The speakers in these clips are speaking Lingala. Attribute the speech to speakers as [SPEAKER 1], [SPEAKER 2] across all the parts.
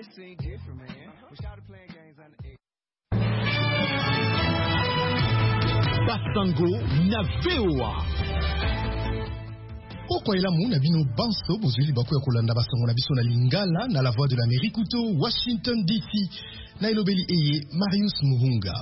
[SPEAKER 1] Basango na VOA.
[SPEAKER 2] Pourquoi il a mon abino banso bozuli bako ya kolanda basango na biso na lingala na la voix de l'Amérique to Washington DC. Na ilobeli eye Marius Muhunga.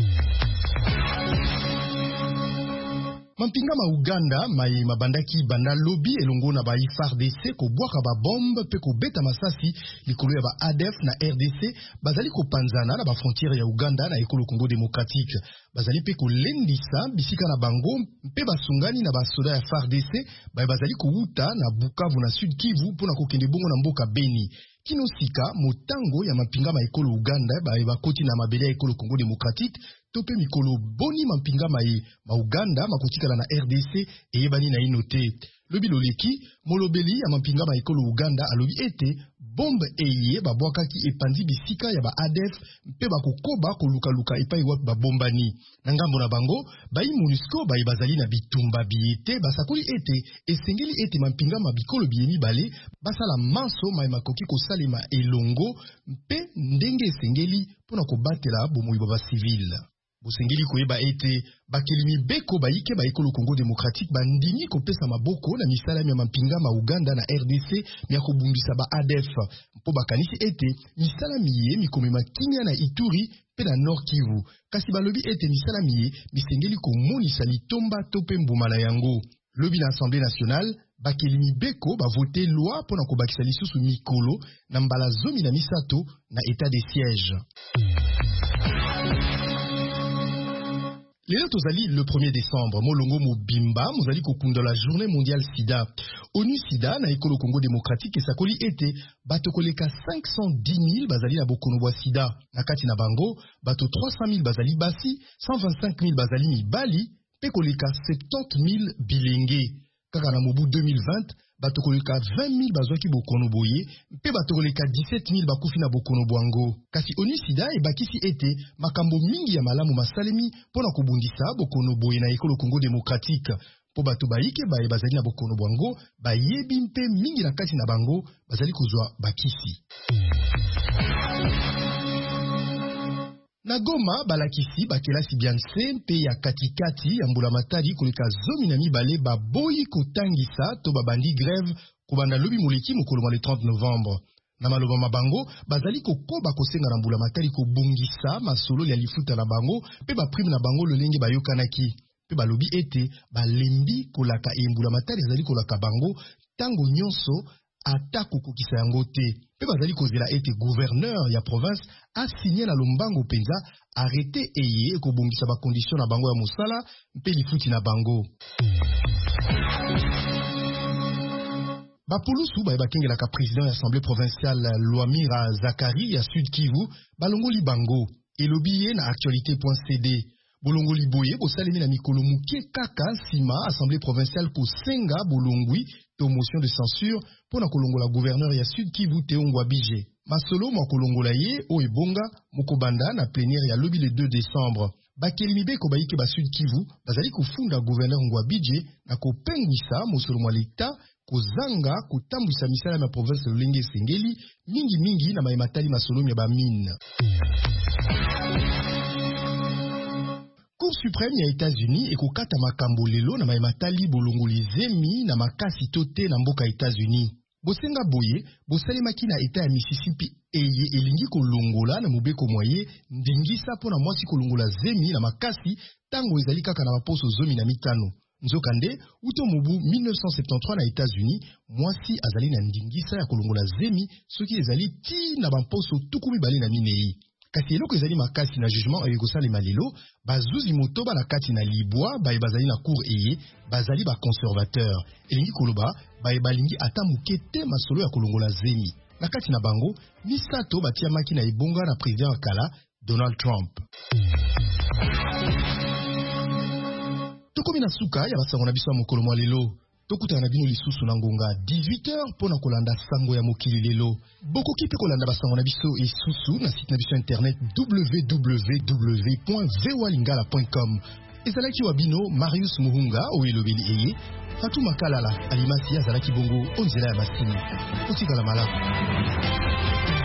[SPEAKER 2] Mampinga ma Uganda mai mabandaki banda lobby elongo na ba FARDC ko bwaka ba bombe pe ko beta masasi likolo ya ba ADF na RDC bazali ko panzana na ba frontière ya Uganda na ekolo Congo démocratique bazali pe ko lendisa bisika na bango pe basungani na ba soda ya FARDC bazali ko wuta na Bukavu na Sud Kivu pona ko kende bongo na mboka Beni kinosika motango ya mampinga ma ekolo Uganda ba koti na mabele ya ekolo Congo démocratique tope mikolo boni mampinga ma Uganda makotika na RDC eyebani na inote lobi loleki molobeli ya mampinga ma ekolo Uganda alobi ete bombe eye babwakaki epandi bisika ya ba ADF mpe bakokoba koluka epai wa babombani na ngambo na bango bai MONUSCO bai bazali na bitumba biete basakoli ete esengeli ete mampinga mabikolo biyemi bale basala manso mai makoki kosalema elongo mpe ndenge esengeli pona kobatela bomoi ba civil bosengeli koyeba ete bakelimi beko baike ba ekolo Congo démocratique bandimi kopesa maboko na misala ya mampinga ma Uganda na RDC ya kobumbisa ba ADF mpo bakanisi ete misala miye mikomema kinya na Ituri pe na Nord Kivu kasi balobi ete misala miye misengeli komonisa litomba tope mbuma na yango lobi na Assemblée nationale bakelimi beko bavote loi pona kobakisa lisusu mikolo na mbala zomi na misato na état de siège. Lelo tozali le 1er décembre, molongo mobimba, mozali kokunda la journée mondiale sida. ONU sida na ekolo Congo démocratique esakoli ete bato koleka 510 000 bazali na bokono bwa sida. Na kati na bango, bato 300 000 bazali basi, 125 000 bazali mibali, pe koleka 70 000 bilenge. Kaka na mobu 2020, bato koleka 20 000 bazwaki bokono boye, pe bato koleka 17 000 bakufi na bokono bwango. Kasi ONU sida ebakisi ete makambo mingi ya malamu masalemi pona kubundisa bokono boye na ekolo Congo démocratique. Po bato baike bae bazali na bokono bwango, bayebi mpe mingi na kati na bango bazali kozwa bakisi. Na Goma balakisi bakelasi bianse mpe ya katikati ya mbula matari koleka zomi na mibale baboyi kotangisa to babandi grève kobanda lobi moleki mokolo le 30 novembre. Na maloba mabango bazali kokoba kosenga na mbula matari kobungisa masolo ya lifuta na bango pe ba prime na bango lolenge bayokanaki pe balobi ete balembi kolaka embula matari azali kolaka bango tango nyonso ata kokokisa yango te pe bazali kozela ete gouverneur ya province a signé na lombango penza arrêté eye ekobongisa ba condition na bango ya mosala mpe lifuti na bango. Bapulusu bakengelaka président ya assemblée provinciale Lwamira Zakari ya Sud Kivu balongoli bango elobi ye na actualité.cd bolongoli boye bosalemi na mikolo muke kaka sima assemblée provinciale kosenga bolongwi to motion de censure pona kolongola gouverneur ya Sud Kivu Teongwa Bije masolo mwa kolongola ye o ebonga mokobanda na plénière ya lobi le 2 décembre bakelimi beko baike ba Sud Kivu bazali kofunda gouverneur Ngwabije na kopengwisa mosolo mwa leta kozanga kotambwisa misala ya province lolenge sengeli mingi na maimatali masolo ya ba mine. Cour suprême ya États-Unis ekokata makambo lelo na maimatali bolongoli zemi na makasi tote na mboka États-Unis. Bosenga boye bosalemaki na eta ya Mississippi eye elingi kolongola na mobeko moye ndingisa pona mwasi kolongola zemi na makasi tango ezali kaka na baposo zomi na mitano. Nzokande uto mobu 1973 na États-Unis mwasi azali na ndingisa ya kolongola zemi soki ezali ti na bamposo tukumi bale na minei. Kasi eloko ezali makasi na jugement ekosalema lelo bazuzi motoba na kati na libwa baye bazali na cour eye bazali ba conservateur elingi koloba baye balingi ata muke te masolo ya kolongola zemi na kati na bango misato batia maki na ebonga na président wa kala Donald Trump. Tokomi na suka ya basango na biso ya mokolo mwa lelo tokutana na bino lisusu na ngonga 18h pona kolanda sango ya mokili lelo bokoki pe kolanda basango na biso isusu na site na biso internet www.voalingala.com ezalaki wa bino Marius Muhunga oyo elobeli eye Fatou Makalala alimasi azalaki bongo onzela ya masini otikala malamu.